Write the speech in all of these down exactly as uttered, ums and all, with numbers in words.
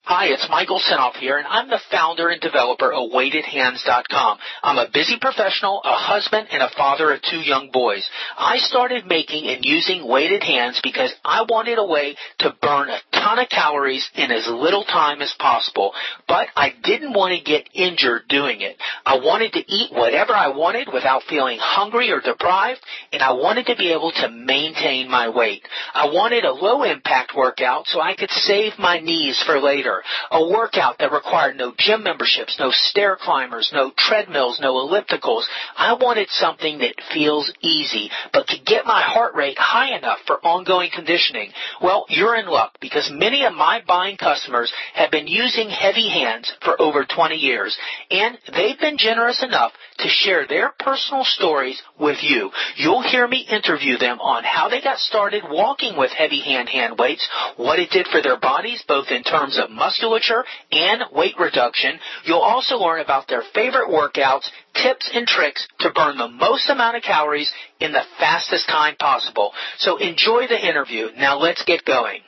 Hi, it's Michael Senoff here, and I'm the founder and developer of weighted hands dot com. I'm a busy professional, a husband, and a father of two young boys. I started making and using weighted hands because I wanted a way to burn a ton of calories in as little time as possible, but I didn't want to get injured doing it. I wanted to eat whatever I wanted without feeling hungry or deprived, and I wanted to be able to maintain my weight. I wanted a low-impact workout so I could save my knees for later. A workout that required no gym memberships, no stair climbers, no treadmills, no ellipticals. I wanted something that feels easy, but could get my heart rate high enough for ongoing conditioning. Well, you're in luck because many of my buying customers have been using Heavy Hands for over twenty years, and they've been generous enough to share their personal stories with you. You'll hear me interview them on how they got started walking with Heavy Hand hand weights, what it did for their bodies, both in terms of musculature and weight reduction. You'll also learn about their favorite workouts, tips and tricks to burn the most amount of calories in the fastest time possible. So enjoy the interview. Now let's get going.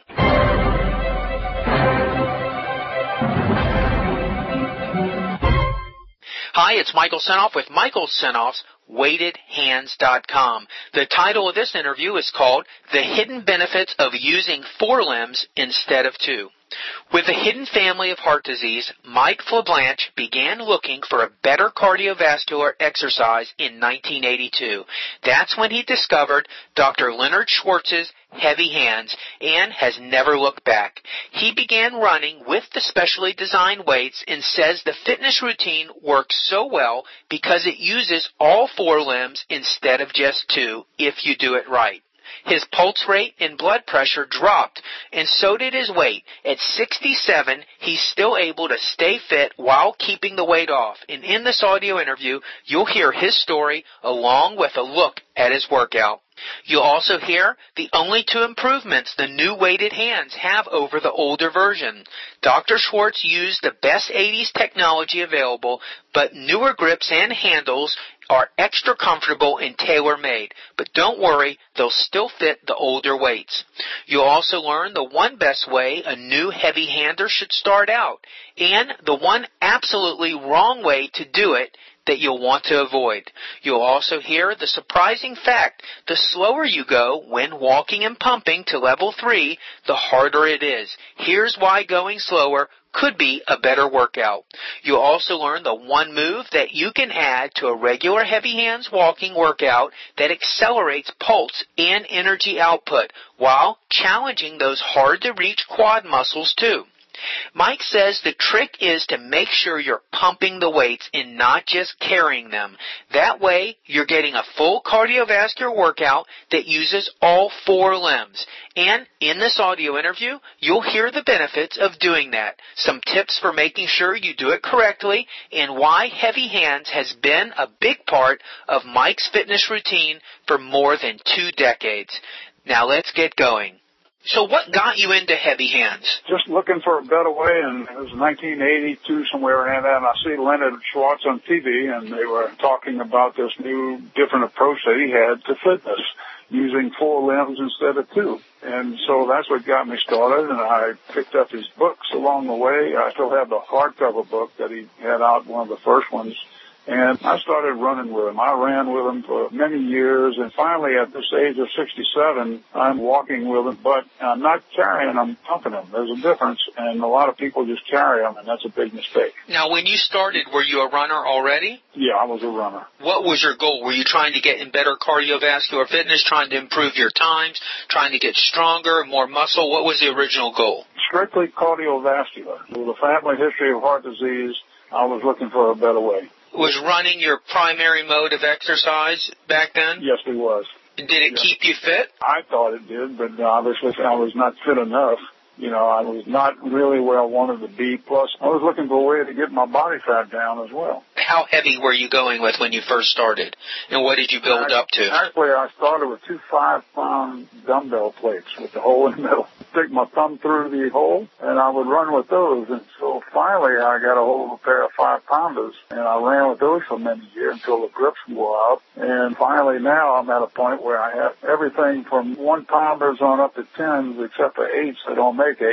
Hi, it's Michael Senoff with Michael Senoff's weighted hands dot com. The title of this interview is called The Hidden Benefits of Using Four Limbs Instead of Two. With a hidden family of heart disease, Mike FleBlanche began looking for a better cardiovascular exercise in nineteen eighty-two. That's when he discovered Doctor Leonard Schwartz's Heavy Hands and has never looked back. He began running with the specially designed weights and says the fitness routine works so well because it uses all four limbs instead of just two if you do it right. His pulse rate and blood pressure dropped, and so did his weight. At sixty-seven, he's still able to stay fit while keeping the weight off. And in this audio interview, you'll hear his story along with a look at his workout. You'll also hear the only two improvements the new weighted hands have over the older version. Doctor Schwartz used the best eighties technology available, but newer grips and handles are extra comfortable and tailor-made. But don't worry, they'll still fit the older weights. You'll also learn the one best way a new heavy hander should start out, and the one absolutely wrong way to do it that you'll want to avoid. You'll also hear the surprising fact, the slower you go when walking and pumping to level three, the harder it is. Here's why going slower could be a better workout. You'll also learn the one move that you can add to a regular Heavy Hands walking workout that accelerates pulse and energy output while challenging those hard-to-reach quad muscles too. Mike says the trick is to make sure you're pumping the weights and not just carrying them. That way, you're getting a full cardiovascular workout that uses all four limbs. And in this audio interview, you'll hear the benefits of doing that, some tips for making sure you do it correctly, and why Heavy Hands has been a big part of Mike's fitness routine for more than two decades. Now let's get going. So what got you into Heavy Hands? Just looking for a better way, and it was nineteen eighty-two, somewhere around that, and I see Leonard Schwartz on T V, and they were talking about this new, different approach that he had to fitness, using four limbs instead of two. And so that's what got me started, and I picked up his books along the way. I still have the hardcover book that he had out, one of the first ones. And I started running with him. I ran with him for many years, and finally at this age of sixty-seven, I'm walking with him, but I'm not carrying him, pumping him. There's a difference, and a lot of people just carry him, and that's a big mistake. Now, when you started, were you a runner already? Yeah, I was a runner. What was your goal? Were you trying to get in better cardiovascular fitness, trying to improve your times, trying to get stronger, more muscle? What was the original goal? Strictly cardiovascular. With a family history of heart disease, I was looking for a better way. Was running your primary mode of exercise back then? Yes, it was. Did it yes. keep you fit? I thought it did, but obviously I was not fit enough. You know, I was not really where I wanted to be. Plus, I was looking for a way to get my body fat down as well. How heavy were you going with when you first started? And what did you build I, up to? Actually, I started with two five-pound dumbbell plates with the hole in the middle. Stick my thumb through the hole, and I would run with those. And so finally, I got a hold of a pair of five-pounders, and I ran with those for many years until the grips wore out. And finally, now I'm at a point where I have everything from one-pounders on up to tens, except for eights. They don't make eights.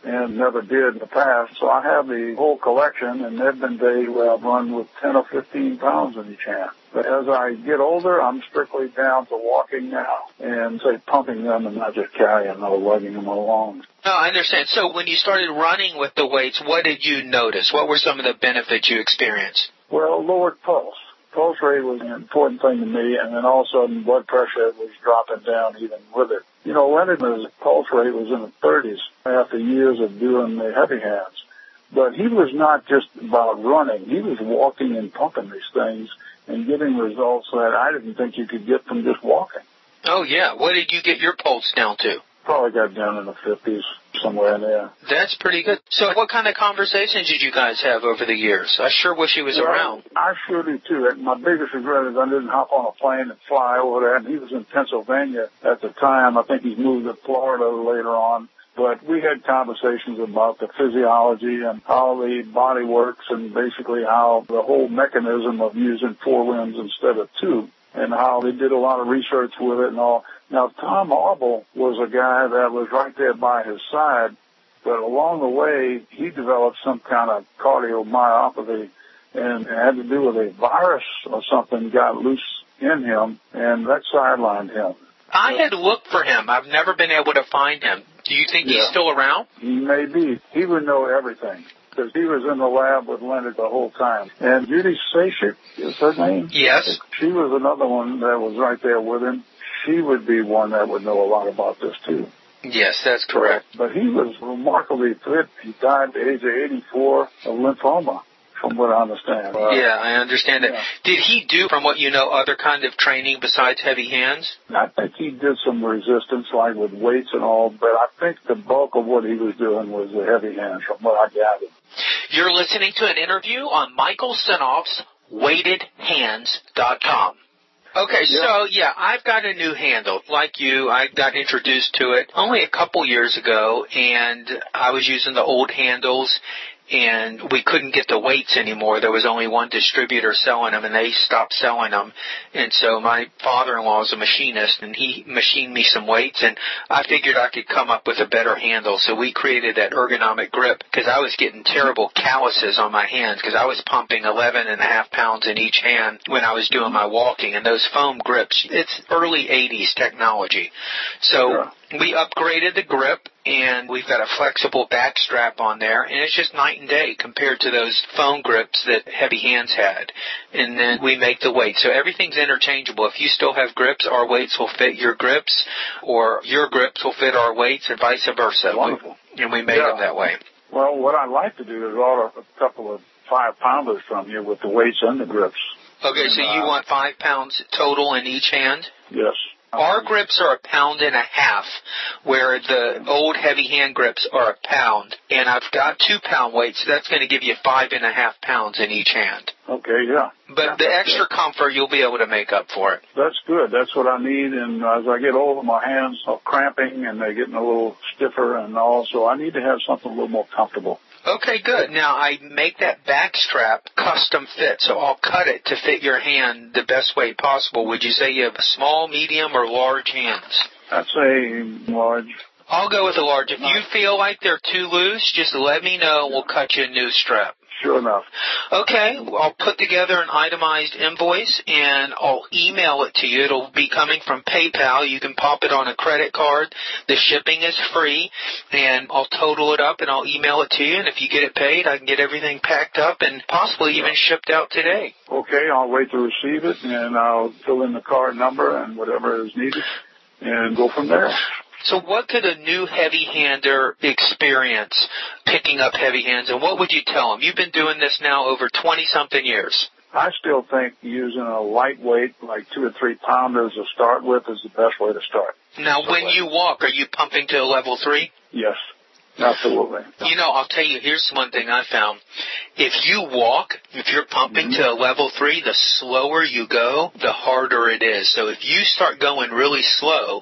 and never did in the past. So I have the whole collection, and there have been days where I've run with ten or fifteen pounds in each hand. But as I get older, I'm strictly down to walking now and, say, pumping them and not just carrying them or lugging them along. No, I understand. So when you started running with the weights, what did you notice? What were some of the benefits you experienced? Well, lowered pulse. Pulse rate was an important thing to me, and then all of a sudden blood pressure was dropping down even with it. You know, Leonard's pulse rate was in the thirties after years of doing the heavy hands. But he was not just about running. He was walking and pumping these things and getting results that I didn't think you could get from just walking. Oh, yeah. What did you get your pulse down to? Probably got down in the fifties, somewhere in there. That's pretty good. So what kind of conversations did you guys have over the years? I sure wish he was well, around. I sure do, too. My biggest regret is I didn't hop on a plane and fly over there. And he was in Pennsylvania at the time. I think he's moved to Florida later on. But we had conversations about the physiology and how the body works and basically how the whole mechanism of using four limbs instead of two and how they did a lot of research with it and all. Now, Tom Arbel was a guy that was right there by his side, but along the way, he developed some kind of cardiomyopathy, and it had to do with a virus or something got loose in him, and that sidelined him. I had looked for him. I've never been able to find him. Do you think yeah. he's still around? Maybe. He would know everything, because he was in the lab with Leonard the whole time. And Judy Sashik is her name? Yes. She was another one that was right there with him. She would be one that would know a lot about this, too. Yes, that's correct. But he was remarkably fit. He died at the age of eighty-four of lymphoma, from what I understand. Uh, yeah, I understand that. Yeah. Did he do, from what you know, other kind of training besides heavy hands? I think he did some resistance, like with weights and all, but I think the bulk of what he was doing was the heavy hands, from what I gathered. You're listening to an interview on Michael Senoff's weighted hands dot com. Okay, yeah. so, yeah, I've got a new handle. Like you, I got introduced to it only a couple years ago, and I was using the old handles, and we couldn't get the weights anymore. There was only one distributor selling them, and they stopped selling them. And so my father-in-law is a machinist, and he machined me some weights, and I figured I could come up with a better handle. So we created that ergonomic grip, because I was getting terrible calluses on my hands, because I was pumping eleven and a half pounds in each hand when I was doing my walking. And those foam grips, it's early eighties technology. So sure. we upgraded the grip, and we've got a flexible back strap on there, and it's just night and day compared to those foam grips that Heavy Hands had. And then we make the weights. So everything's interchangeable. If you still have grips, our weights will fit your grips, or your grips will fit our weights, and vice versa. Wonderful. We, and we made yeah. them that way. Well, what I'd like to do is order a couple of five-pounders from you with the weights and the grips. Okay, and, so you uh, want five pounds total in each hand? Yes. Our grips are a pound and a half, where the old heavy hand grips are a pound. And I've got two pound weights, so that's going to give you five and a half pounds in each hand. Okay, yeah. But yeah, the extra good. comfort, you'll be able to make up for it. That's good. That's what I need. And as I get older, my hands are cramping and they're getting a little stiffer and all. So I need to have something a little more comfortable. Okay, good. Now, I make that back strap custom fit, so I'll cut it to fit your hand the best way possible. Would you say you have small, medium, or large hands? I'd say large. I'll go with a large. If you feel like they're too loose, just let me know and we'll cut you a new strap. Sure enough. Okay, I'll put together an itemized invoice and I'll email it to you. It'll be coming from PayPal. You can pop it on a credit card. The shipping is free, and I'll total it up and I'll email it to you. And if you get it paid, I can get everything packed up and possibly even shipped out today. Okay, I'll wait to receive it, and I'll fill in the card number and whatever is needed and go from there. So what could a new heavy-hander experience picking up heavy hands, and what would you tell them? You've been doing this now over twenty-something years. I still think using a lightweight, like two or three pounders to start with, is the best way to start. Now, when you walk, are you pumping to a level three? Yes. Absolutely. You know, I'll tell you, here's one thing I found. If you walk, if you're pumping mm-hmm. to a level three, the slower you go, the harder it is. So if you start going really slow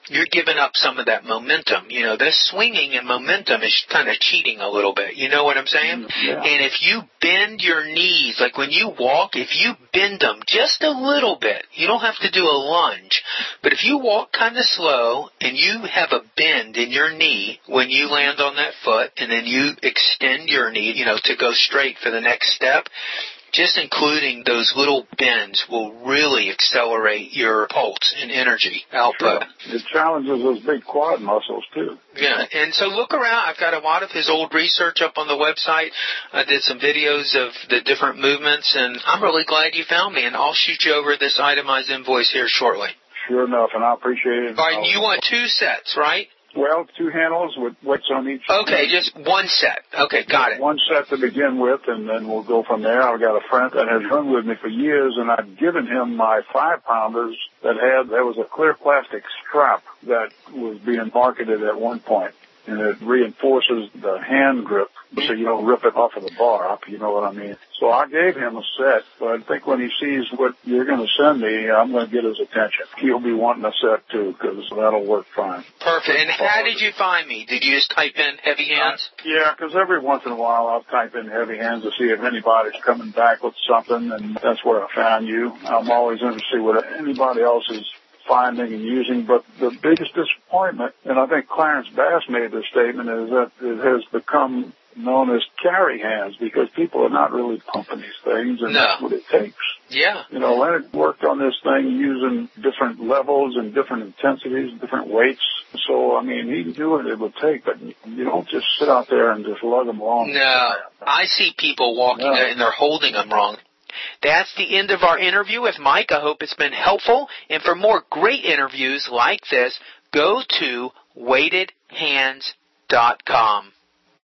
you're giving up some of that momentum. You know, this swinging and momentum is kind of cheating a little bit. You know what I'm saying? Yeah. And if you bend your knees, like when you walk, if you bend them just a little bit, you don't have to do a lunge, but if you walk kind of slow and you have a bend in your knee when you land on that foot and then you extend your knee, you know, to go straight for the next step, just including those little bends will really accelerate your pulse and energy output. Sure. It challenges those big quad muscles, too. Yeah, and so look around. I've got a lot of his old research up on the website. I did some videos of the different movements, and I'm really glad you found me, and I'll shoot you over this itemized invoice here shortly. Sure enough, and I appreciate it. All right, and you want two sets, right? Well, two handles with weights on each. Okay, just one set. Okay, got it. One set to begin with, and then we'll go from there. I've got a friend that has run with me for years, and I've given him my five-pounders that had, there was a clear plastic strap that was being marketed at one point, and it reinforces the hand grip so you don't rip it off of the bar up, you know what I mean. So I gave him a set, but I think when he sees what you're going to send me, I'm going to get his attention. He'll be wanting a set, too, because that'll work fine. Perfect. And how did you find me? Did you just type in Heavy Hands? Uh, yeah, because every once in a while I'll type in Heavy Hands to see if anybody's coming back with something, and that's where I found you. I'm always interested to see what anybody else is finding and using, but the biggest disappointment, and I think Clarence Bass made this statement, is that it has become known as carry hands because people are not really pumping these things, and no. That's what it takes. Yeah. You know, Leonard worked on this thing using different levels and different intensities, different weights. So, I mean, he can do what it would take, but you don't just sit out there and just lug them along. No. I see people walking no. and they're holding them wrong. That's the end of our interview with Mike. I hope it's been helpful. And for more great interviews like this, go to weighted hands dot com.